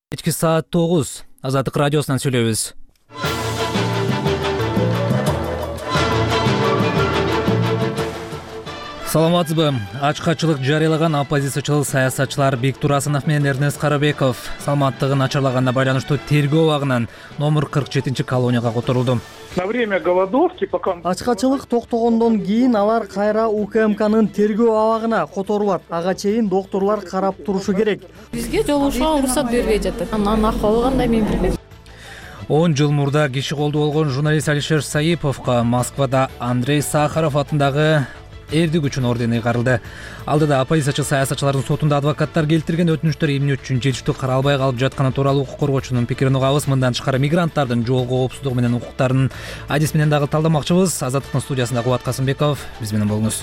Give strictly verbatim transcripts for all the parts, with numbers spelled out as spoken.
Кечки саат тогуз Азаттык радиосунан сүйлөйбүз. Саламатсызбы? Ачкачылык жарыялаган оппозициячыл саясатчылар Биктур Асынов менен Эрнест Карабеков саламаттыгын ачарлаганына байланыштуу тергөө абагынан номер кырк жетинчи колонияга которулду. На время голодовки, пока Ачкачылык токтогондон кийин алар кайра УКМКнын тергөө абагына которулат. Ага чейин докторлор карап турушу керек. Бизге жолугушууга уруксат бербей жатат. Анын акыбы кандай мен билбейм. он жыл мурда киши колду болгон журналист Алишер Саиповго Москвада Андрей Сахаров атындагы эрдик үчүн ордени карылды. Алдыда оппозициячы саясатчылардын сотунда адвокаттар келтирген өтүнүчтөр эмне үчүн жетиштүү каралбай калып жатканы тууралуу укук коргоочунун пикирин угабыз. Мындан тышкары мигранттардын жол коопсуздугу менен укуктарын адис менен дагы талдамакчыбыз. Азаттыктын студиясында Кубат Касымбеков, биз менен болуңуз.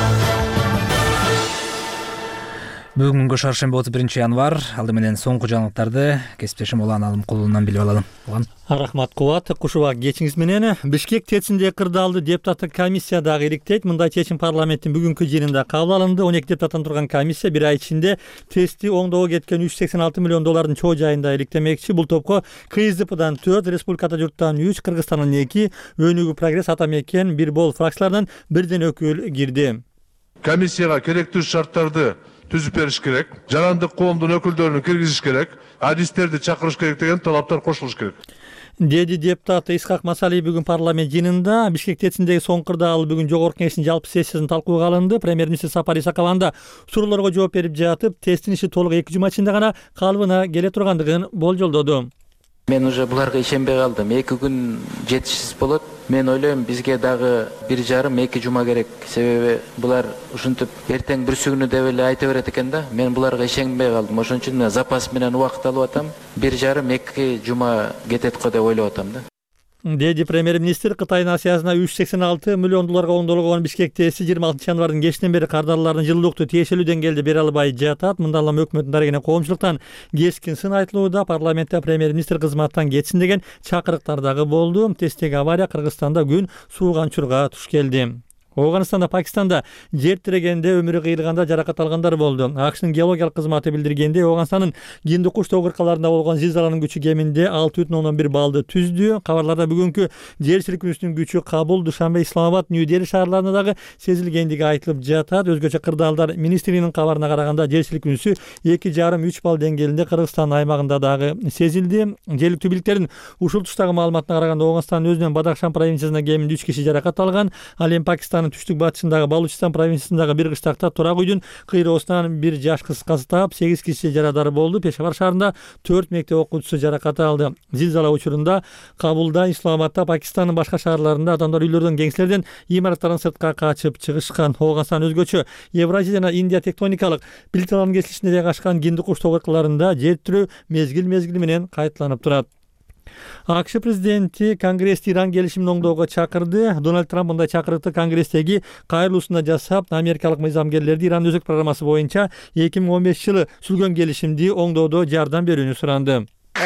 Бүгүнкү шаршемби отуз биринчи январь. Алды менен соңку жаңылыктарды кесиптешим Улан Алымкулунан билип алалы. Улан. Рахмат Кубат, кушуба кечиңиз менен. Бишкек тетсинде кырдаалды депутаттык комиссия дагы иликтейт. Мындай чечим парламенттин бүгүнкү жыйынында кабыл алынды. он эки депутаттан турган комиссия бир ай ичинде тести оңдоого кеткен үч жүз сексен алты миллион доллардын чоо жайында иликтемекчи. Бул топко КСДПдан төрт, Республикада журттан үч, Кыргызстандан эки, Өнүгүү Прогресс, Атамекен, Бир Бол фракцияларынан бирден өкүл кирди. Комиссияга керектүү шарттарды түзүп бериш керек. Жарандык коомдун өкүлдөрүн киргизиш керек. Адистерди чакырыш керек деген талаптар кошулуш керек. Деди депутат Исхак Масалиев бүгүн парламент жыйынында. Бишкек тетсиндеги соң кырдаал бүгүн жогорку кеңештин жалпы сессиясын талкууга алынды. Премьер-министр Сапар Исаков суроолорго жооп берип жатып, тесттин иши толук эки жума ичинде гана калыбына келе тургандыгын болжолдоду. Мен уже буларга ишенбей калдым. эки күн жетишсиз болот. Мен ойлойм, бизге дагы бир жарым эки жума керек. Себеби булар ушинтип эртең бүрсүгүнү деп эле айта берет экен да. Мен буларга ишенбей калдым. Ошон үчүн запас менен убакыт алып атам. бир жарым эки жума кетет го деп ойлоп атам да. Деди премьер-министр Кытайдын Асиясына үч жүз сексен алты миллион долларга оңдолгон Бишкек тести жыйырма алтынчы январдын кечинен бери кардарлардын жылуулукту тиешелүү деңгээлде бере албай жатат. Мындан улам өкмөттүн дарегине коомчулуктан кескин сын айтылууда. Парламентте премьер-министр кызматтан кетсин деген чакырыктар дагы болду. Тесттеги авария Кыргызстанда күн сууганчурга туш келди. Афганистанда, Пакистанда жер тирегенде өмүрү кыйылганда жаракат алгандар болду. АКШнын геологиялык кызматы билдиргенде, Афганистандын Гиндукуш тоо кыркаларында болгон зилзаланын күчү кеминде алты бүтүн ондон бир баллды түздү. Кабарларда бүгүнкү жер силкинүүсүнүн күчү Кабул, Душанбе, Исламабад, Нью-Дели шаарларында дагы сезилгендиги айтылып жатат. Өзгөчө кырдаалдар министрлигинин кабарына караганда жер силкинүүсү эки жарым үч балл деңгээлинде Кыргызстан аймагында дагы сезилди. Жергиликтүү бийликтердин ушул туштагы маалыматына караганда, Афганистандын өзүнөн Бадахшан провинциясында кеминде үч киши жаракат алган. Ал эми Пакистан түштүк батышындагы Балучистан провинциясындагы бир кыштакта турак үйдүн кыйроосунан бир жаш кыз каза, сегиз киши жарадар болду. Пешавар шаарында төрт мектеп окуучусу жаракат алды. Зилзала учурунда Кабулда, Исламабадда, Пакистандын башка шаарларында адамдар үйлөрдөн, кеңселерден, имараттардан сыртка качып чыгышкан. Афганистан өзгөчө Евразия жана Индия тектоникалык плиталардын кесилишине кашкан Гиндукуш тоо кыркаларында жер тирөө мезгил-мезгили менен кайталанып турат. АКШ президенти Конгрессти Иран келишимин оңдоого чакырды. Дональд Трамп мындай чакырыкты Конгресстеги кайрылуусунда жасап, америкалык мыйзамгерлерди Иран өзөк программасы боюнча эки миң он бешинчи жылы түзүлгөн келишимди оңдоодо жардам берүүнү суранды.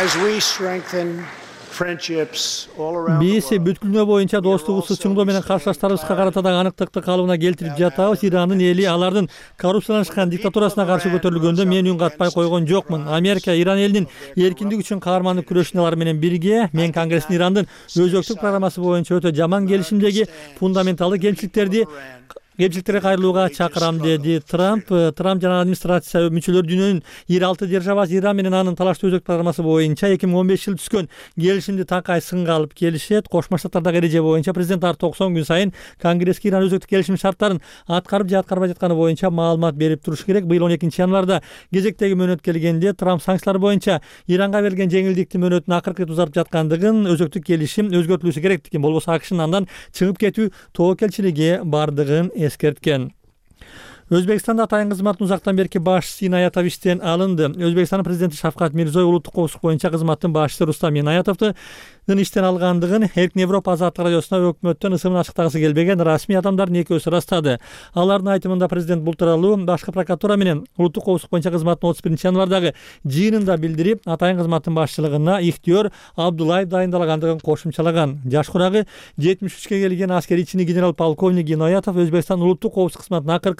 Биз бүткүлдөө боюнча достугубузду чыңдоо менен каршылаштарыбызга карата дагы аныктыкты калыбына келтирип жатабыз. Ирандын эли алардын коррупцияланышкан диктатурасына каршы көтөрүлгөндө мен үн катпай койгон жокмун. Америка Иран элинин эркиндик үчүн каармандык күрөшүнө алар менен бирге. Мен Конгресстин Ирандын өзөктүк программасы боюнча өтө жаман келишимдеги фундаменталдык кемчиликтерди кемчиликтерге кайрылууга чакырам, деди Трамп. Трамп жана администрация мүчөлөр дүйнөнүн эки алты державасы Иран менен анын талаштуу өзөк программасы боюнча эки миң он бешинчи жылы түзгөн келишимди такай сынга алып келишет. Кошмо Штаттардагы эреже боюнча президент ар токсон күн сайын Конгресске Иран өзөктүк келишим шарттарын аткарып же аткарбай жатканы боюнча маалымат берип туруш керек. Быйыл он экинчи январда кезектеги мөөнөт келгенде Трамп санкциялар боюнча Иранга берилген жеңилдиктин мөөнөтүн акыркы узартып жаткандыгын, өзөктүк келишим өзгөртүлүшү керектигин, болбосо АКШнын андан чыгып кетүү тобокелчилиги бардыгын эскерткен. Өзбекстанда атайын кызматтын узактан берки башчысы Инаятов иштен алынды. Өзбекстандын президенти Шавкат Мирзиёев улуттук коопсуздук боюнча кызматтын башчысы Рустам Инаятовду иштен алгандыгын Эркин Европа азаттык радиосуна өкмөттөн ысымын ачыктагысы келбеген расмий адамдардын экөөсү ырастады. Алардын айтымында президент бул тууралуу башкы прокуратура менен улуттук коопсуздук боюнча кызматтын отуз биринчи январдагы жыйынында билдирип, атайын кызматтын башчылыгына Ихтиёр Абдуллаев дайындалагандыгын кошумчалаган. Жаш курагы жетимиш үчкө келген аскери чини генерал полковник Инаятов Өзбекстан улуттук коопсуздук кызматынын акыркы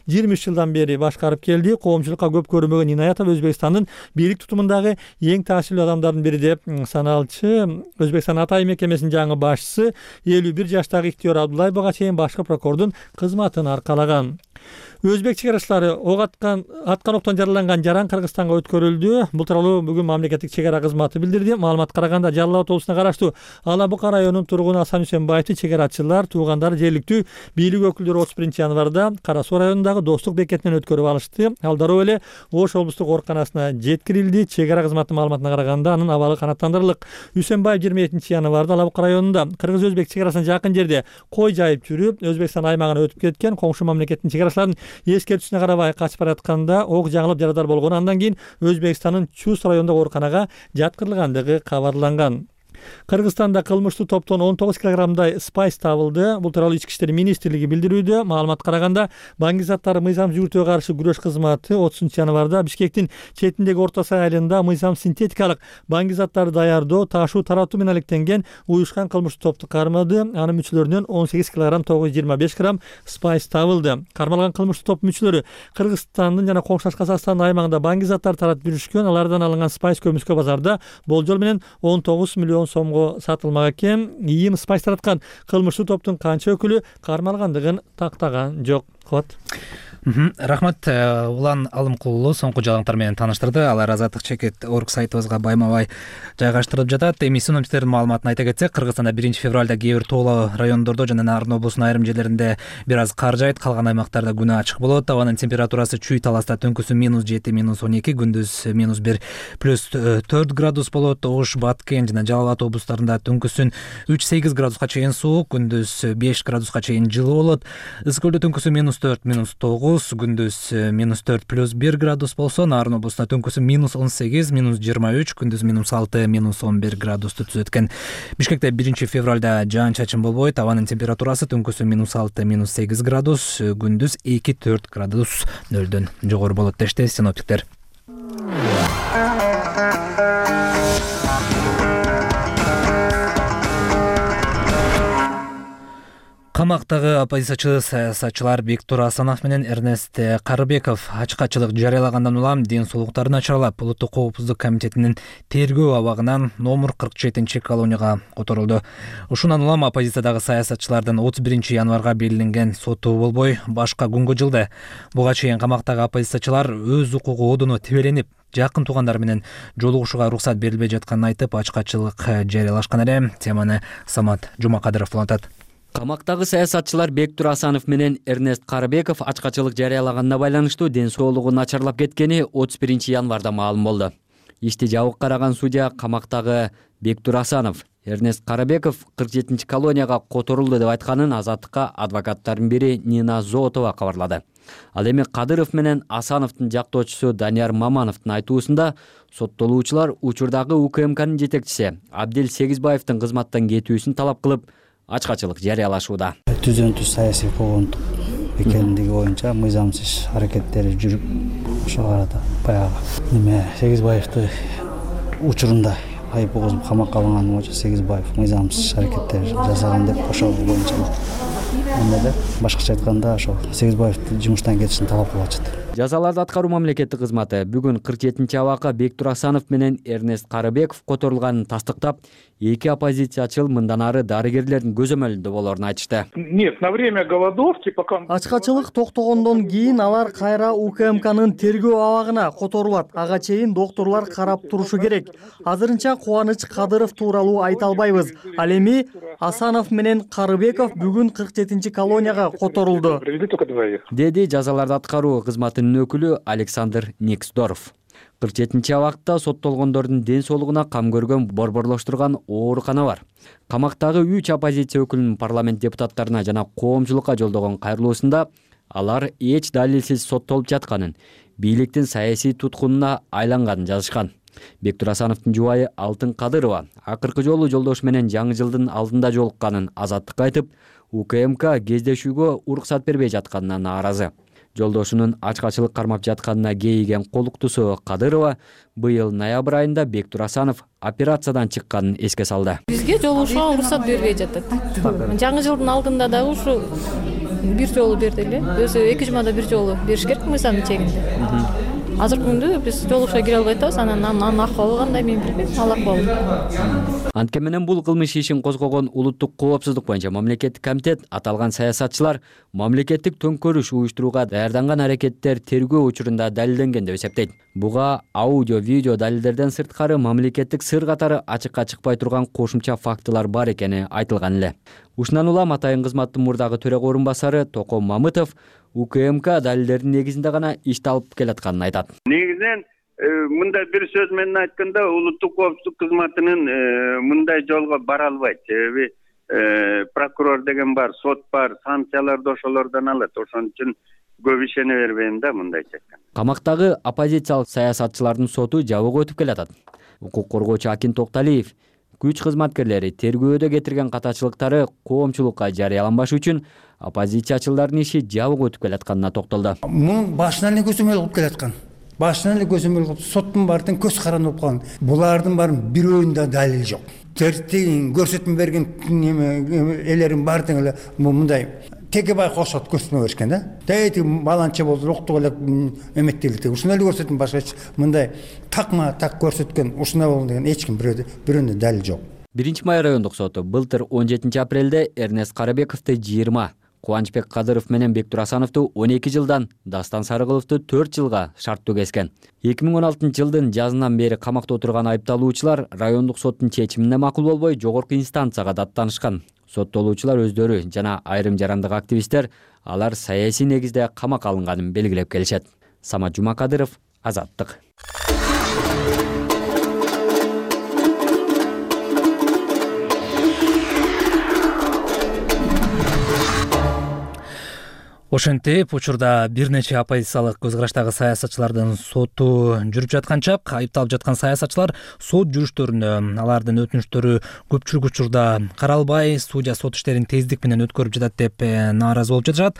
жыйырма үч жылдан бери башкарып келди. Коомчулукка көп көрүнбөгөн Инаятов Өзбекстандын бийлик тутумундагы эң таасирлүү адамдардын бири деп саналчы. Өзбекстан Атайын мекемесинин жаңы башчысы элүү бир жаштагы Иктиёр Абдуллаевга чейин башкы прокурордун кызматын аркалаган. Өзбек чегарачылары ок аткан аткан октон жараланган жаран Кыргызстанга өткөрүлдү. Бул тууралуу бүгүн мамлекеттик чегара кызматы билдирди. Маалыматка караганда Жалал абад облусуна караштуу Ала Бука районунун тургуну Асан Үсенбаевди чегарачылар туугандары жергиликтүү бийлик өкүлдөрү отуз биринчи январда Кара Суу районундагы Достук бекетинен өткөрүп алышты. Ал дароо эле Ош облустук ооруканасына жеткирилди. Чегара кызматынын маалыматына караганда анын абалы канааттандырылык. Үсенбаев жыйырма экинчи январда Ала Бука районунда кыргыз-өзбек чегарасына жакын жерде кой жайып жүрүп, Өзбекстан аймагына өтүп кеткен коңшу мамлекеттин чегарачыларын эскертүүсүнө карабай качып баратканда ок жаңылып жарадар болгон. Андан кийин Өзбекстандын Чус районундагы ооруканага жаткырылгандыгы кабарланган. Кыргызстанда кылмыштуу топтон он тогуз килограммдай спайс табылды. Бул тууралуу Ички иштер министрлиги билдирүүдө. Маалыматка караганда баңгизаттар мыйзам жүгүртүүгө каршы күрөш кызматы отузунчу январда Бишкектин четиндеги Орто Сай айылында мыйзам синтетикалык баңгизаттарды даярдоо, ташуу, таратуу менен алектенген уюшкан кылмыштуу топту кармады. Анын мүчөлөрүнөн он сегиз килограмм тогуз жүз жыйырма беш грамм спайс табылды. Кармалган кылмыштуу топтун мүчөлөрү Кыргызстандын жана коңшулаш Казакстандын аймагында баңгизаттар таратып жүрүшкөн. Алардан алынган спайс көмүскө базарда болжол менен он тогуз миллион сомго сатылмак экен. ИИМ спайс тараткан кылмыштуу топтун канча өкүлү кармалгандыгын тактаган жок. Кот. Рахмат. Улан Алымкулуу соңку жаңылыктар менен тааныштырды. Алар Азаттык чекит орг сайтыбызга байма-бай жайгаштырылып жатат. Эми синоптиктердин маалыматын айта кетсек, Кыргызстанда биринчи февралда кээ бир тоолуу райондордо жана Нарын облусунун айрым жерлеринде бир аз кар жайт, калган аймактарда күн ачык болот. Абанын температурасы Чүй Таласта түнкүсү минус жети, минус он эки, күндүз минус бир, плюс төрт градус болот. Ош, Баткен жана Жалал абад облустарында түнкүсүн үч сегиз градуска чейин суук, күндүз беш градуска чейин жылуу болот. Ысык көлдө түнкүсү минус төрт, минус тогуз, күндүз минус төрт, плюс бир градус болсо, Нарын облусунда түнкүсү минус он сегиз, минус жыйырма үч, күндүз минус алты, минус он бир градусту түзөт экен. Бишкекте биринчи февралда жаан чачын болбойт. Абанын температурасы түнкүсү минус алты, минус сегиз градус, күндүз эки төрт градус нөлдөн жогору болот дешти синоптиктер. Камактагы оппозициячы саясатчылар Бектур Асанов менен Эрнест Карыбеков ачкачылык жарыялагандан улам ден соолуктарын начарлап, Улуттук коопсуздук комитетинин тергөө абагынан номер кырк жетинчи колонияга которулду. Ушундан улам оппозициядагы саясатчылардын отуз биринчи январга белгиленген соту болбой башка күнгө жылды. Буга чейин камактагы оппозициячылар өз укугу одуну тебеленип, жакын туугандар менен жолугушууга уруксат берилбей жатканын айтып, ачкачылык жарыялашкан эле. Теманы Самат Жумакадыров улантат. Камактагы саясатчылар Бектур Асанов менен Эрнест Карыбеков ачкачылык жарыялаганына байланыштуу ден соолугу начарлап кеткени отуз биринчи январда маалым болду. Ишти жабык караган судья камактагы Бектур Асанов, Эрнест Карыбеков кырк жетинчи колонияга которулду деп айтканын Азаттыкка адвокаттардын бири Нина Зотова кабарлады. Ал эми Кадыров менен Асановдун жактоочусу Данияр Мамановдун айтуусунда соттолуучулар учурдагы УКМКнын жетекчиси Абдел Сегизбаевдин кызматтан кетүүсүн талап кылып, ачкачылык жарыялашууда. Түзөн түз саясий куугунтук экендиги боюнча мыйзамсыз аракеттери жүрүп, ошого арада баягы неме Сегизбаевди учурунда айып болгузуп камакка алынган боюнча Сегизбаев мыйзамсыз аракеттер жасаган деп ошол боюнча эмеде башкача айтканда ошол Сегизбаевди жумуштан кетишин талап кылып атышат. Жазаларды аткаруу мамлекеттик кызматы бүгүн кырк жетинчи абакка Бектур Асанов менен Эрнест Карыбеков которулганын тастыктап, эки оппозициячыл мындан ары дарыгерлердин көзөмөлүндө болорун айтышты. Нет, на время голодовки пока Ачкачылык токтогондон кийин алар кайра УКМКнын тергөө абагына которулат. Ага чейин докторлор карап турушу керек. Азырынча Кубаныч Кадыров тууралуу айта албайбыз. Ал эми Асанов менен Карыбеков бүгүн кырк жетинчи колонияга которулду, деди жазаларды аткаруу кызматынын өкүлү Александр Никсдоров. кырк жетинчи абакта соттолгондордун ден соолугуна кам көргөн борборлоштурган оорукана бар. Камактагы үч оппозиция өкүлүнүн парламент депутаттарына жана коомчулукка жолдогон кайрылуусунда алар эч далилсиз соттолуп жатканын, бийликтин саясий туткунуна айланганын жазышкан. Бектур Асановдун жубайы Алтын Кадырова акыркы жолу жолдошу менен жаңы жылдын алдында жолукканын Азаттыкка айтып, УКМК кездешүүгө уруксат бербей жатканына нааразы. Жолдошунун ачкачылык кармап жатканына кейиген колуктусу Кадырова быйыл ноябрь айында Бектур Асанов операциядан чыкканын эске салды. Бизге жолугушууга уруксат бербей жатат. Жаңы жылдын алдында дагы ушу бир жолу берди эле. Өзү эки жумада бир жолу бериш керек мыйзамдын чегинде. Азыркы күндө биз жолугушууга кире албай атабыз. Анан анын акыбалы кандай мен билбейм. Ал акыбалы. Антке менен бул кылмыш ишин козгогон улуттук коопсуздук боюнча мамлекеттик комитет аталган саясатчылар мамлекеттик төңкөрүш уюштурууга даярданган аракеттер тергөө учурунда далилденген деп эсептейт. Буга аудио, видео далилдерден сырткары мамлекеттик сыр катары ачыкка чыкпай турган кошумча фактылар бар экени айтылган эле. Ушундан улам атайын кызматтын мурдагы төрага орун басары Током Мамытов УКМК далилдердин негизинде гана ишти алып келатканын айтат. Негизинен мындай бир сөз менен айтканда улуттук коопсуздук кызматынын мындай жолго бара албайт. Себеби прокурор деген бар, сот бар, санкцияларды ошолордон алат. Ошон үчүн көп ишене бербейм да мындайча айтканда. Камактагы оппозициялык саясатчылардын соту жабык өтүп келатат. Укук коргоочу Акин Токталиев күч кызматкерлери тергөөдө кетирген катачылыктары коомчулукка жарыяланбаш үчүн оппозициячылардын иши жабык өтүп келатканына токтолду. Мунун башынан эле көзөмөл кылып келаткан. Башынан эле көзөмөл кылып соттун баардыгын көз каранды болуп калган. Булардын баарын бирөөүндө далил жок. Тертин көрсөтмө берген элерин баардыгы эле мындай Текебай кошот көрсөтмө беришкен да. Дайти баланча болду, октук эле эметтерди. Ушуну эле көрсөтүм башка мындай такма так көрсөткөн, ушуна болду деген эч ким бирөөүндө далил жок. биринчи май райондук соту былтыр он жетинчи апрелде Эрнест Карабековду жыйырма, Кубанычбек Кадыров менен Бектур Асановду он эки жылдан, Дастан Сарыгуловду төрт жылга шарттуу кескен. эки миң он алтынчы жылдын жазынан бери камакта отурган айыпталуучулар райондук соттун чечимине макул болбой жогорку инстанцияга даттанышкан. Соттолуучулар өздөрү жана айрым жарандык активисттер алар саясий негизде камакка алынганын белгилеп келишет. Самат Жумакадыров, Азаттык. Ошентип, учурда бир нече оппозициялык көз караштагы саясатчылардын соту жүрүп жаткан чак, айыпталып жаткан саясатчылар сот жүрүштөрүндө алардын өтүнүчтөрү көпчүлүк учурда каралбай, судья сот иштерин тездик менен өткөрүп жатат деп нааразы болуп жатышат.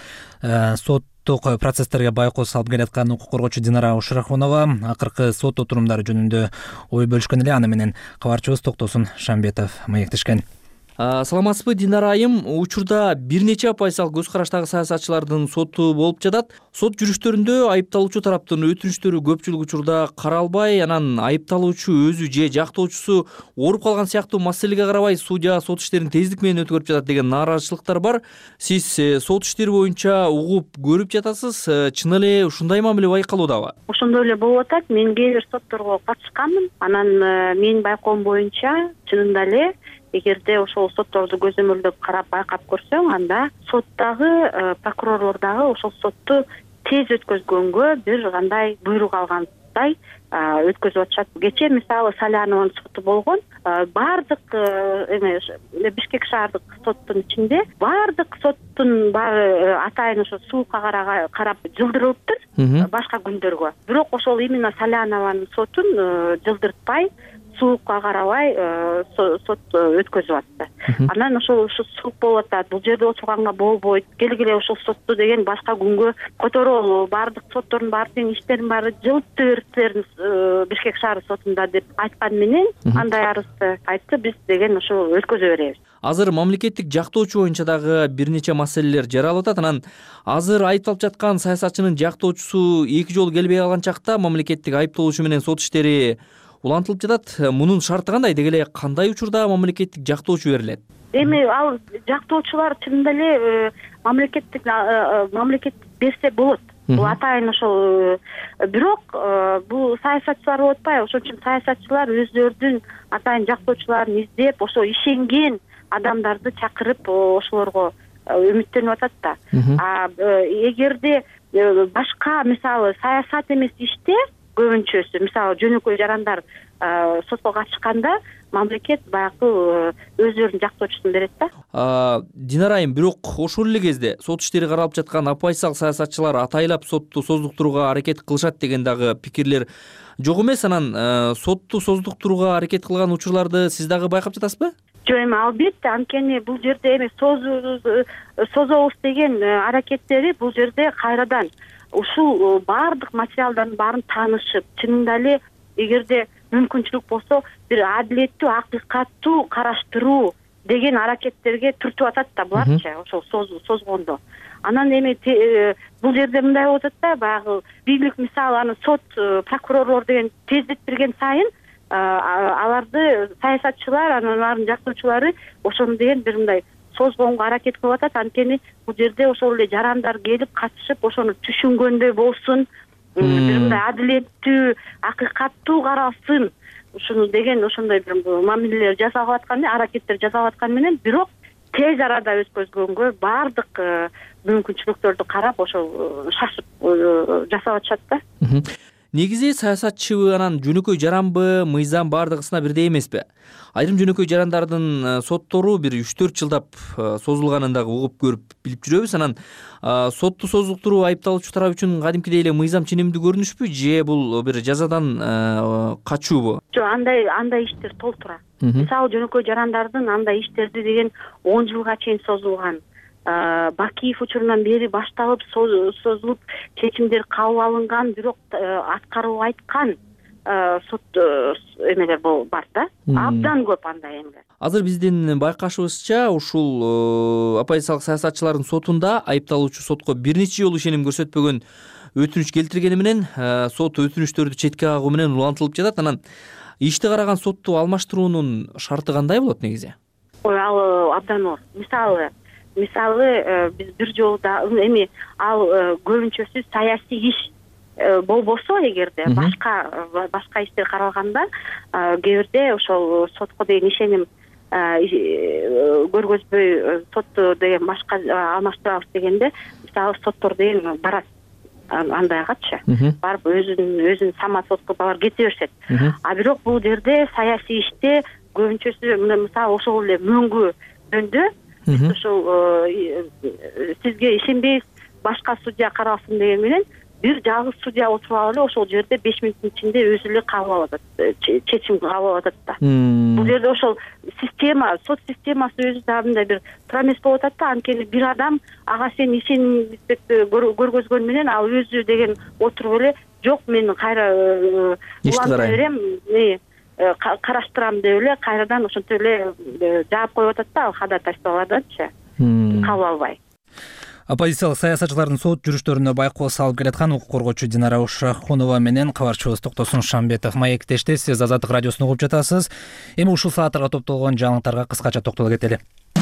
Соттук процесстерге байкоос салып келаткан укук коргоочу Динара Ушрахунова акыркы сот отурумдары жөнүндө ой бөлүшкөн эле. Аны менен кабарчыбыз Токтосун Шамбетов маектешкен. Саламатсызбы, Динара айым? Учурда бир нече оппозициялык көз караштагы саясатчылардын соту болуп жатат. Сот жүрүштөрүндө айыпталуучу тараптын өтүнүчтөрү көпчүлүк учурда каралбай, анан айыпталуучу өзү же жактоочусу ооруп калган сыяктуу маселеге карабай судья сот иштерин тездик менен өткөрүп жатат деген нааразычылыктар бар. Сиз сот иштери боюнча угуп көрүп жатасыз. Чын эле ушундай мамиле байкалуудабы? Ошондой эле болуп атат. Мен кээ бир сотторго катышканмын. Анан менин байкоом боюнча чынында эле эгерде ошол сотторду көзөмөлдөп карап байкап көрсөң, анда соттагы прокурорлор дагы ошол сотту тез өткөзгөнгө бир кандай буйрук алгандай өткөзүп атышат. Кечээ мисалы Салянованын соту болгон, баардык эме Бишкек шаардык соттун ичинде баардык соттун баары атайын ошо суукка карап жылдырылыптыр башка күндөргө. Бирок ошол именно Салянованын сотун жылдыртпай, суукка карабай сот өткөзүп атты. Анан ошол ушу суук болуп атат. Бул жерде отурганга болбойт. Келгиле ошол сотту деген башка күнгө которолу. Баардык соттордун баардык иштерин баары жылытып бериптерин Бишкек шаар сотунда деп айткан менен андай арызды айтты, биз деген ошо өткөзө беребиз. Азыр мамлекеттик жактоочу боюнча дагы бир нече маселелер жаралып атат. Анан азыр айыпталып жаткан саясатчынын жактоочусу эки жолу келбей калган чакта мамлекеттик айыпталуучу менен сот иштери улантылып жатат. Мунун шарты кандай? Деги эле кандай учурда мамлекеттик жактоочу берилет? Эми ал жактоочулар чынында эле мамлекеттик мамлекеттик берсе болот. Бул атайын ошол. Бирок бул саясатчылар болуп атпайбы? Ошон үчүн саясатчылар өздөрүнүн атайын жактоочуларын издеп, ошо ишенген адамдарды чакырып ошолорго үмүттөнүп атат да. А эгерде башка мисалы саясат эмес иште көбүнчөсү, мисалы жөнөкөй жарандар сотко катышканда мамлекет баягы өздөрүнүн жактоочусун берет да. Динара айым, бирок ошол эле кезде сот иштери каралып жаткан оппозициялык саясатчылар атайлап сотту создуктурууга аракет кылышат деген дагы пикирлер жок эмес. Анан сотту создуктурууга аракет кылган учурларды сиз дагы байкап жатасызбы? Жок, эми албетте, анткени бул жерде эми созобуз деген аракеттери бул жерде кайрадан ушул баардык материалдардын баарын таанышып, чынында эле эгерде мүмкүнчүлүк болсо бир адилеттүү, акыйкаттуу караштыруу деген аракеттерге түртүп атат да буларчы ошол созгондо. Анан эми бул жерде мындай болуп атат да, баягы бийлик мисалы аны сот, прокурорлор деген тездетип берген сайын аларды саясатчылар, анан алардын жактоочулары ошону деген бир мындай созгонго аракет кылып атат. Анткени бул жерде ошол эле жарандар келип катышып, ошону түшүнгөндөй болсун, бир мындай адилеттүү, акыйкаттуу каралсын, ушуну деген ошондой бир мамилелер жасалып аткан, аракеттер жасалып аткан менен, бирок тез арада өткөзгөнгө баардык мүмкүнчүлүктөрдү карап ошол шашып жасап атышат да. Негизи саясатчыбы анан жөнөкөй жаранбы, мыйзам баардыгысына бирдей эмеспи? Айрым жөнөкөй жарандардын соттору бир үч төрт жылдап созулганын дагы угуп көрүп билип жүрөбүз. Анан сотту созултуруу айыпталуучу тарап үчүн кадимкидей эле мыйзам ченемдүү көрүнүшпү же бул бир жазадан качуубу? Жок, андай андай иштер толтура. Мисалы жөнөкөй жарандардын андай иштерди деген он жылга чейин созулган. Бакиев учурунан бери башталып созулуп чечимдер кабыл алынган, бирок аткарылбай айткан сот эмелер бар да. Абдан көп андай эмелер. Азыр биздин байкашыбызча ушул оппозициялык саясатчылардын сотунда айыпталуучу сотко бир нече жолу ишеним көрсөтпөгөн өтүнүч келтиргени менен сот өтүнүчтөрдү четке кагуу менен улантылып жатат. Анан ишти караган сотту алмаштыруунун шарты кандай болот негизи? Ой, ал абдан оор. Мисалы Мисалы, биз бир жолда эми ал көбүнчөсү саясий иш болбосо, эгерде башка башка иштер каралганда, кээ бирде ошол сотко деген ишеним көргөзбөй, сотту деген башка алмаштырабыз дегенде, мисалы соттор деген барат андайгачы, барып өзүн өзүн сама сотко алар кете беришет. А бирок бул жерде саясий иште көбүнчөсү мисалы ошол эле мөңгү жөндө ошол сизге ишенбейбиз, башка судья каралсын деген менен бир жалгыз судья отуруп алып эле ошол жерде беш мүнөттүн ичинде өзү эле кабыл алып атат, чечим кабыл алып атат да. Бул жерде ошол система, сот системасы өзү да мындай бир туура эмес болуп атат да. Анткени бир адам ага сен ишенимдүүлүктү көргөзгөн менен ал өзү деген отуруп эле жок, мен кайра уланта берем, караштырам деп эле кайрадан ошентип эле жаап коюп атат да, ал ходатайстволордучу кабыл албай. Оппозициялык саясатчылардын сот жүрүштөрүнө байкоо салып келаткан укук коргоочу Динара Ушахунова менен кабарчыбыз Токтосун Шамбетов маектеште. Сиз Азаттык радиосун угуп жатасыз. Эми ушул сааттарга топтолгон жаңылыктарга кыскача токтоло кетели.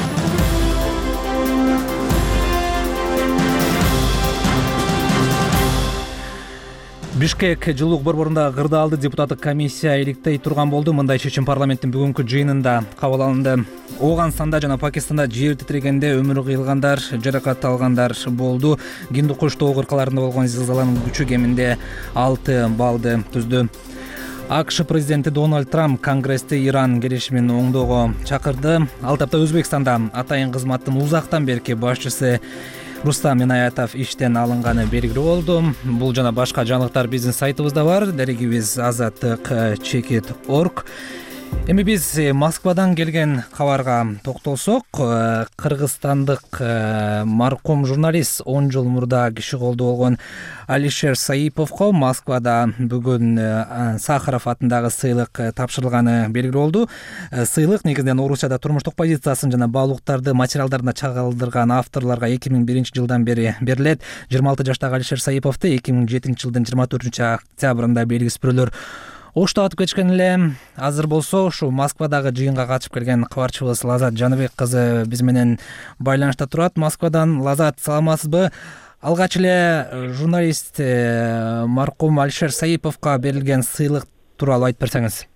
Бишкек жылуулук борборунда кырдаалды депутаттык комиссия иликтей турган болду. Мындай чечим парламенттин бүгүнкү жыйынында кабыл алынды. Ооганстанда жана Пакистанда жер титирегенде өмүрү кыйылгандар, жаракат алгандар болду. Гиндукуш тоо кыркаларында болгон зилзаланын күчү кеминде алты баллды түздү. АКШ президенти Дональд Трамп Конгрессте Иран келишимин оңдоого чакырды. Ал тапта Өзбекстанда атайын кызматтын узактан берки башчысы Рустам Инаятов иштен алынганы белгилүү болду. Бул жана башка жаңылыктар биздин сайтыбызда бар. Дарегибиз азаттык чекит точка орг. Эми биз Москвадан келген кабарга токтолсок, кыргызстандык маркум журналист он жыл мурда киши колдуу болгон Алишер Саиповго Москвада бүгүн Сахаров атындагы сыйлык тапшырылганы белгилүү болду. Сыйлык негизинен орусчада турмуштук позициясын жана баалуулуктарды материалдарына чагылдырган авторлорго эки миң биринчи жылдан бери берилет. жыйырма алты жаштагы Алишер Саиповду эки миң жетинчи жылдын жыйырма төртүнчү октябрында белгисиз бирөөлөр оштотуп кетишкен эле. Азыр болсо ушу Москвадагы жыйынга катышып келген кабарчыбыз Лазат Жаныбек кызы биз менен байланышта турат. Москвадан. Лазат, саламатсызбы? Алгач эле журналист маркум Алишер Саиповго берилген сыйлык тууралуу айтып берсеңиз.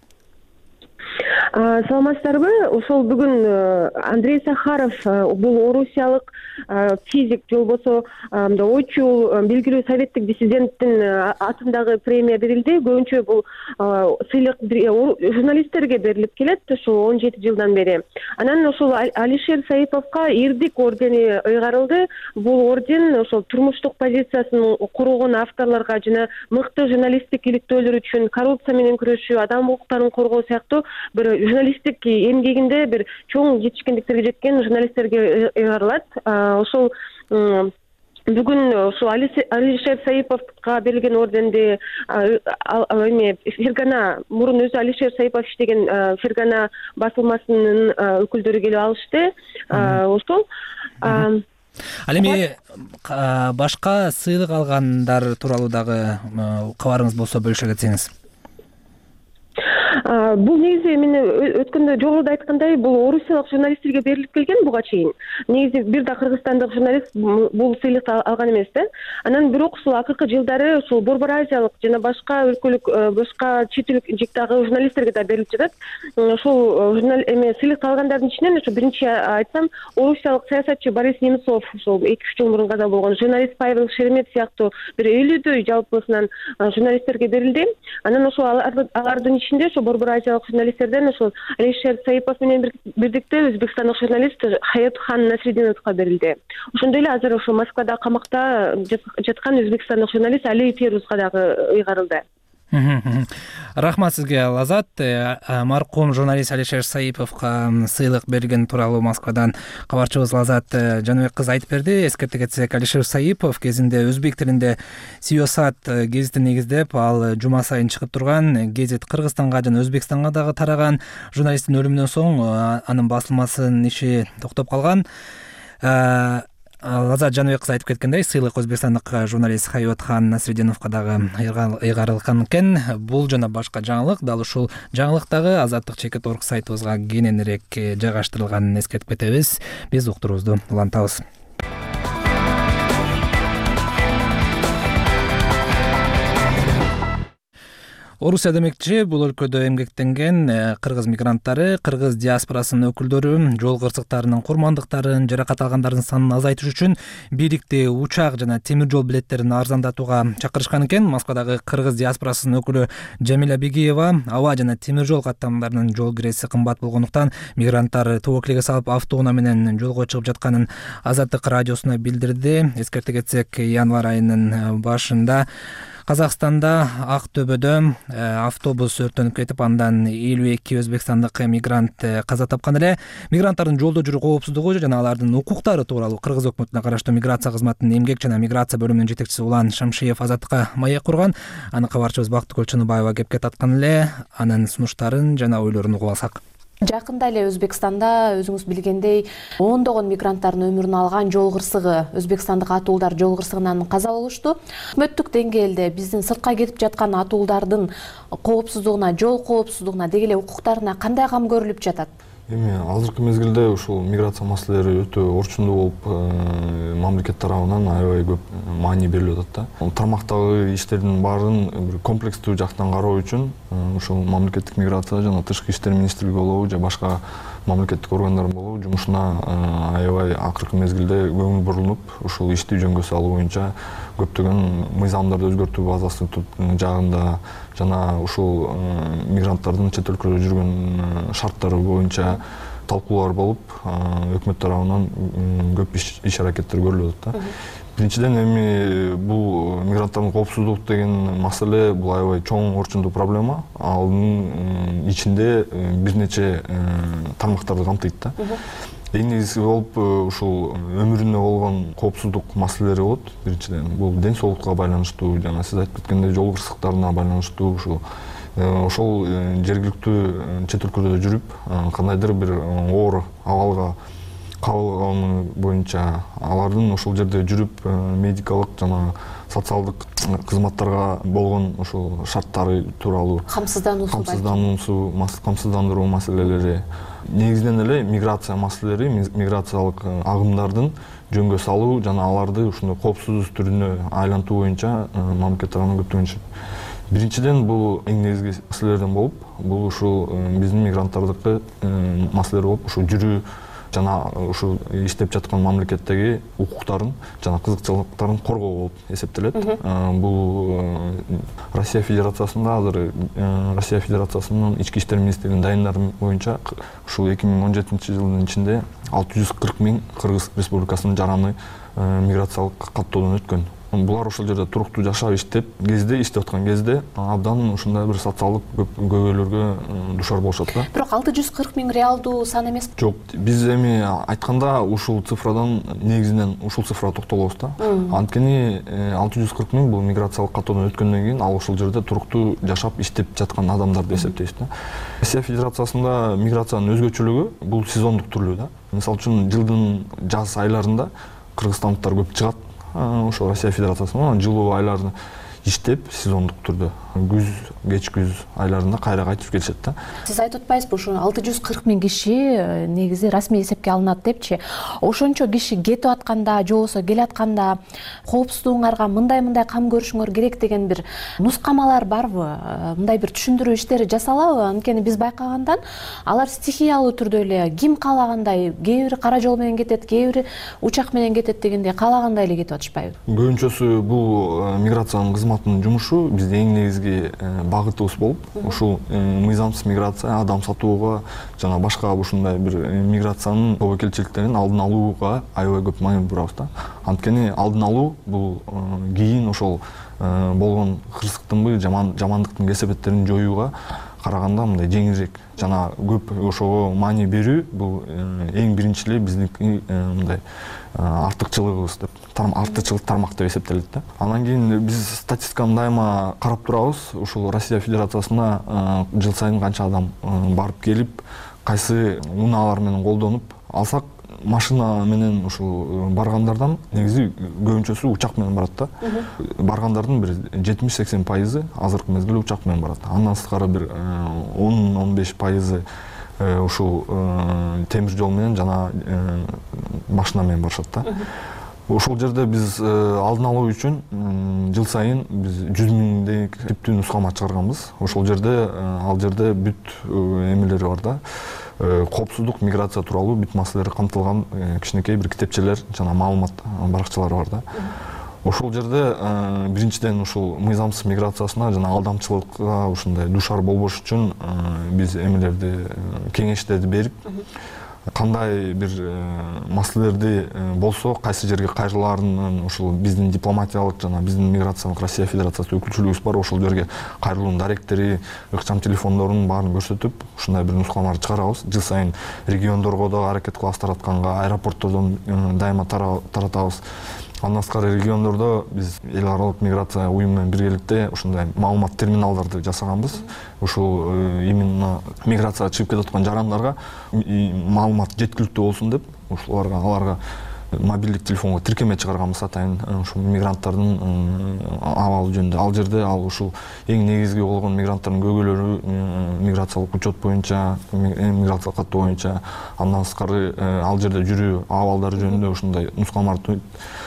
Саламатсыздарбы? Ошол бүгүн Андрей Сахаров, бул орусиялык физик, же болбосо ойчул, белгилүү советтик диссиденттин атындагы премия берилди. Көбүнчө бул сыйлык журналисттерге берилип келет, ошол он жети жылдан бери. Анан ошол Алишер Саиповго Ирдик ордени ыйгарылды. Бул орден ошол турмуштук позициясын коргогон авторлорго жана мыкты журналисттик иликтөөлөр үчүн, коррупция менен күрөшүү, адам укуктарын коргоо сыяктуу бир журналисттик эмгегинде бир чоң жетишкендиктерге жеткен журналисттерге ыйгарылат. Ошол бүгүн ушул Алишер Саиповго берилген орденди эме Фергана мурун өзү Алишер Саипов иштеген Фергана басылмасынын өкүлдөрү келип алышты. Ошол ал эми башка сыйлык алгандар тууралуу дагы кабарыңыз болсо бөлүшө кетсеңиз. Бул негизи мен өткөндө жолу да айткандай, бул орусиялык журналисттерге берилип келген буга чейин. Негизи бир да кыргызстандык журналист бул сыйлыкты алган эмес да. Анан бирок ушул акыркы жылдары ушул Борбор Азиялык жана башка өлкөлүк, башка чет эл жактагы журналисттерге да берилип жатат. Ушул журнал эме сыйлыкты алгандардын ичинен ошо биринчи айтсам, орусиялык саясатчы Борис Немцов, ошол эки үч жыл мурун каза болгон журналист Павел Шеремет сыяктуу бир элүүдөй жалпысынан журналисттерге берилди. Анан ошол алардын ичинде ошо Борбор Азиялык журналисттерден ошол Алишер Саипов менен бирдикте өзбекстандык журналист Хаятхан Насрединовго берилди. Ошондой эле азыр ошо Москвада камакта жаткан өзбекстандык журналист Али Ферузга дагы ыйгарылды. Рахмат сизге, Лазат. Маркум журналист Алишер Саиповго сыйлык берген тууралуу Москвадан кабарчыбыз Лазат Жаныбек кызы айтып берди. Эскерте кетсек, Алишер Саипов кезинде өзбек тилинде Сиосат гезитин негиздеп, ал жума сайын чыгып турган гезит Кыргызстанга жана Өзбекстанга дагы тараган. Журналисттин өлүмүнөн соң анын басылмасынын иши токтоп калган. Лазат Жаныбек кызы айтып кеткендей, сыйлык өзбекстандык журналист Хаятхан Насрединовго дагы ыйгарылган экен. Бул жана башка жаңылык дал ушул жаңылыктагы Азаттык чекит орг сайтыбызга кененирээк жайгаштырылганын эскертип кетебиз. Биз уктуруубузду улантабыз. Орусия демекчи, бул өлкөдө эмгектенген кыргыз мигранттары, кыргыз диаспорасынын өкүлдөрү жол кырсыктарынын курмандыктарын, жаракат алгандардын санын азайтыш үчүн бирикте учак жана темир жол билеттерин арзандатууга чакырышкан экен. Москвадагы кыргыз диаспорасынын өкүлү Жамиля Бегиева аба жана темир жол каттамдарынын жол киреси кымбат болгондуктан мигранттар тобокелге салып автоунаа менен жолго чыгып жатканын Азаттык радиосуна билдирди. Эскерте кетсек, январь айынын башында Казакстанда Ак Төбөдө автобус өрттөнүп кетип, андан элүү эки өзбекстандык мигрант каза тапкан эле. Мигранттардын жолдо жүрүү коопсуздугу жана алардын укуктары тууралуу Кыргыз өкмөтүнө караштуу миграция кызматынын эмгек жана миграция бөлүмүнүн жетекчиси Улан Шамшиев Азаттыкка маек курган. Аны кабарчыбыз Бактыгүл Чыныбаева кепке таткан эле. Анын сунуштарын жана ойлорун угуп алсак. Жакында эле Өзбекстанда өзүңүз билгендей ондогон мигранттардын өмүрүн алган жол кырсыгы, өзбекстандык атуулдар жол кырсыгынан каза болушту. Өкмөттүк деңгээлде биздин сыртка кетип жаткан атуулдардын коопсуздугуна, жол коопсуздугуна, деги эле укуктарына кандай кам көрүлүп жатат? Эми азыркы мезгилде ушул миграция маселелери өтө орчундуу болуп, мамлекет тарабынан аябай көп маани берилип атат да. Тармактагы иштердин баарын бир комплекстүү жактан кароо үчүн ушул мамлекеттик миграция жана тышкы иштер министрлиги болобу же башка мамлекеттик органдар болобу жумушуна аябай акыркы мезгилде көңүл бурулуп, ушул ишти жөнгө салуу боюнча көптөгөн мыйзамдарды өзгөртүү базасынын жагында жана ушул мигранттардын чет өлкөдө жүргөн шарттары боюнча талкуулар болуп, өкмөт тарабынан көп иш аракеттер көрүлүп атат да. Биринчиден эми бул мигранттардын коопсуздугу деген маселе бул аябай чоң орчундуу проблема. Анын ичинде бир нече тармактарды камтыйт да. Эң негизги болуп ушул өмүрүнө болгон коопсуздук маселелери болот. Биринчиден бул ден соолукка байланыштуу, жана сиз айтып кеткендей жол кырсыктарына байланыштуу ушул ошол жергиликтүү чет өлкөдө жүрүп кандайдыр бир оор абалга кабылганы боюнча алардын ошол жерде жүрүп медикалык жана социалдык кызматтарга болгон ошол шарттары тууралуу камсыздануусу камсыздануусу камсыздандыруу маселелери, негизинен эле миграция маселелери, миграциялык агымдардын жөнгө салуу жана аларды ушундай коопсуз түрүнө айлантуу боюнча мамлекет тарабынан көптөгөн иш. Биринчиден бул эң негизги маселелерден болуп, бул ушул биздин мигранттардыкы маселелер болуп, ушул жүрүү жана ушул иштеп жаткан мамлекеттеги укуктарын жана кызыкчылыктарын коргоо болуп эсептелет. Бул Россия Федерациясында азыр Россия Федерациясынын ички иштер министрлигинин дайындары боюнча ушул эки миң он жетинчи жылдын ичинде алты жүз кырк миң Кыргыз Республикасынын жараны миграциялык каттоодон өткөн. булар ошол жерде туруктуу жашап иштеп кезде иштеп аткан кезде абдан ушундай бир социалдык көйгөйлөргө душар болушат да. Бирок алты жүз кырк миң реалдуу сан эмес. Жок, биз эми айтканда ушул цифрадан негизинен ушул цифрага токтолобуз да. Анткени алты жүз кырк миң бул миграциялык каттоодон өткөндөн кийин ал ушул жерде туруктуу жашап иштеп жаткан адамдарды эсептейбиз да. Россия Федерациясында миграциянын өзгөчөлүгү бул сезондук түрлүү да. Мисалы үчүн жылдын жаз айларында кыргызстандыктар көп чыгат ошол Россия Федерациясына, жылуу айларында иштеп сезондук түрдө күз, кеч күз айларында кайра кайтып келишет да. Сиз айтып атпайсызбы, ушу алты жүз кырк миң киши негизи расмий эсепке алынат депчи. Ошончо киши кетип атканда, же болбосо келатканда коопсуздугуңарга мындай-мындай кам көрүшүңөр керек деген бир нускамалар барбы? Мындай бир түшүндүрүү иштери жасалабы? Анткени биз байкагандан алар стихиялуу түрдө эле ким каалагандай, кээ бири кара жол менен кетет, кээ бири учак менен кетет дегендей каалагандай эле кетип атышпайбы? Көбүнчөсү бул миграциянын кызматынын жумушу бизде эң негизги багытыбыз болуп, ушул мыйзамсыз миграция, адам сатууга жана башка ушундай бир миграциянын тобокелчиликтерин алдын алууга аябай көп маек бурабыз да. Анткени алдын алуу бул кийин ошол болгон кырсыктынбы, жамандыктын кесепеттерин жоюуга караганда мындай жеңилирээк жана көп ошого маани берүү бул эң биринчи эле биздин мындай артыкчылыгыбыз деп, артыкчылык тармак деп эсептелет да. Андан кийин биз статистиканы дайыма карап турабыз. Ушул Россия Федерациясына жыл сайын канча адам барып келип, кайсы унаалар менен колдонуп алсак, машина менен ушул баргандардан негизи көбүнчөсү учак менен барат да. Баргандардын бир жетимиш сексен пайызы азыркы мезгилде учак менен барат. Андан сырткары бир он он беш пайызы ушул темир жол менен жана машина менен барышат да. Ошол жерде биз алдын алуу үчүн жыл сайын биз жүз миңдей типтүү нускама чыгарганбыз. Ошол жерде ал жерде бүт эмелери бар да. Коопсуздук миграция тууралуу бүт маселелер камтылган кичинекей бир китепчелер жана маалымат баракчалары бар да. Ошол жерде биринчиден ушул мыйзамсыз миграциясына жана алдамчылыкка ушундай душар болбош үчүн биз эмелерди кеңештерди берип, кандай бир маселелерди болсо кайсы жерге кайрылаарын ушул биздин дипломатиялык жана биздин миграциялык Россия Федерациясы өкүлчүлүгүбүз бар, ошол жерге кайрылуунун даректери, ыкчам телефондорунун баарын көрсөтүп, ушундай бир нускамаларды чыгарабыз. Жыл сайын региондорго да аракет кылабыз таратканга, аэропорттордон дайыма таратабыз. Андан сырткары региондордо биз эл аралык миграция уюму менен биргеликте ушундай маалымат терминалдарды жасаганбыз. Ушул именно миграцияга чыгып кетип аткан жарандарга маалымат жеткиликтүү болсун деп, ушуларга аларга мобилдик телефонго тиркеме чыгарганбыз атайын ушул мигранттардын абалы жөнүндө. Ал жерде ал ушул эң негизги болгон мигранттардын көйгөйлөрү миграциялык учет боюнча, миграциялык каттоо боюнча, андан сырткары ал жерде жүрүү абалдары жөнүндө ушундай нускамаларды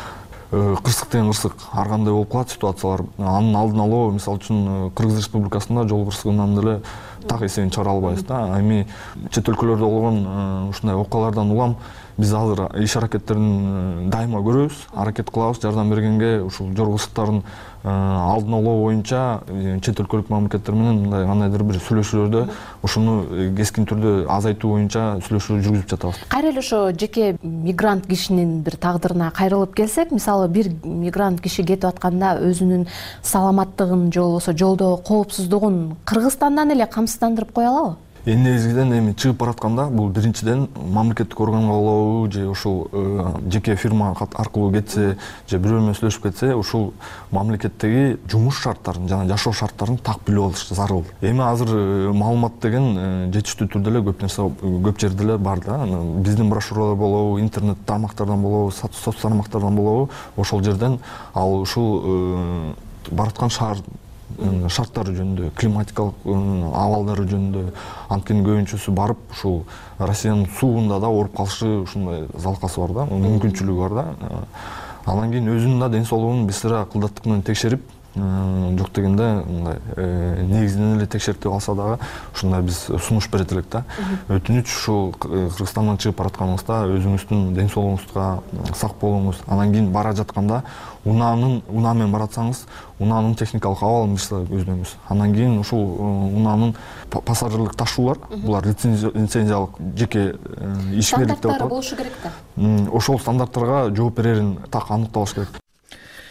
кырсык деген кырсык ар кандай болуп калат ситуациялар. Анын алдын алуу, мисалы үчүн Кыргыз Республикасында жол кырсыгынан деле так эсебин чыгара албайбыз да. Эми чет өлкөлөрдө болгон ушундай окуялардан улам биз азыр иш аракеттерин дайыма көрөбүз, аракет кылабыз жардам бергенге. Ушул жол кырсыктарын алдын алуу боюнча чет өлкөлүк мамлекеттер менен мындай кандайдыр бир сүйлөшүүлөрдө ушуну кескин түрдө азайтуу боюнча сүйлөшүүлөр жүргүзүп жатабыз. Кайра эле ошо жеке мигрант кишинин бир тагдырына кайрылып келсек, мисалы бир мигрант киши кетип атканда өзүнүн саламаттыгын же болбосо жолдо коопсуздугун Кыргызстандан эле камсыздандырып кое алабы? Эң негизгиден эми чыгып баратканда бул биринчиден мамлекеттик органга болобу же ушул жеке фирма аркылуу кетсе же бирөө менен сүйлөшүп кетсе, ушул мамлекеттеги жумуш шарттарын жана жашоо шарттарын так билип алыш зарыл. Эми азыр маалымат деген жетиштүү түрдө эле көп нерсе көп жерде эле бар да. Биздин брошюралар болобу, интернет тармактардан болобу, соц тармактардан болобу, ошол жерден ал ушул бараткан шаар шарттары жөнүндө, климатикалык абалдары жөнүндө, анткени көбүнчөсү барып ушул Россиянын сууунда да ооруп калышы ушундай залкасы бар да, мүмкүнчүлүгү бар да. Андан кийин өзүнүн да ден соолугун биз сыра кылдаттык менен текшерип, жок дегенде мындай негизинен эле текшертип алса дагы ушундай биз сунуш берет элек да. Өтүнүч ушул Кыргызстандан чыгып баратканыңызда өзүңүздүн ден соолугуңузга сак болуңуз. Андан кийин бара жатканда унаанын унаа менен баратсаңыз, унаанын техникалык абалын көздөңүз. Андан кийин ушул унаанын пассажирлик ташуулар, булар лицензиялык жеке ишмерлик деп аталат. Стандарттары болушу керек да. Ошол стандарттарга жооп берерин так аныкталыш керек.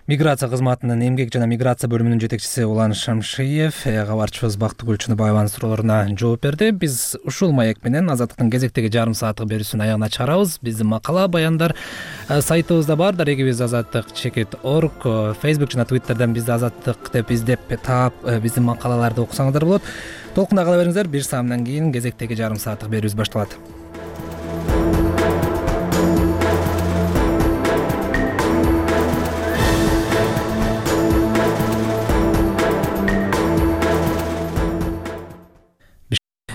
Миграция кызматынын эмгек жана миграция бөлүмүнүн жетекчиси Улан Шамшиев кабарчыбыз Бактыгүл Чыныбаеванын суроолоруна жооп берди. Биз ушул маек менен Азаттыктын кезектеги жарым сааттык берүүсүнүн аягына чыгарабыз. Биздин макала, баяндар сайтыбызда бар. Дарегибиз азаттык чекит точка орг, Facebook жана Twitterден бизди Азаттык деп издеп таап биздин макалаларды окусаңыздар болот. Толкунда кала бериңиздер. Бир саамдан кийин кезектеги жарым сааттык берүүбүз башталат.